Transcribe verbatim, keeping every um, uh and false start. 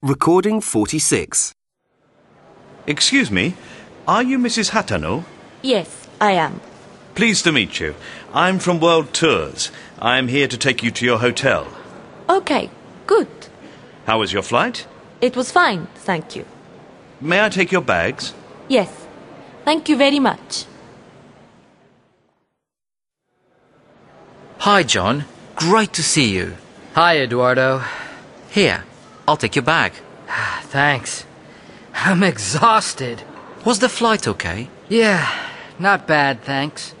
Recording forty-six. Excuse me, are you Missus Hatano? Yes, I am. Pleased to meet you. I'm from World Tours. I'm here to take you to your hotel. Okay, good. How was your flight? It was fine, thank you. May I take your bags? Yes, thank you very much. Hi, John. Great to see you. Hi, Eduardo. Here, I'll take your bag. Thanks. I'm exhausted. Was the flight okay? Yeah, not bad, thanks.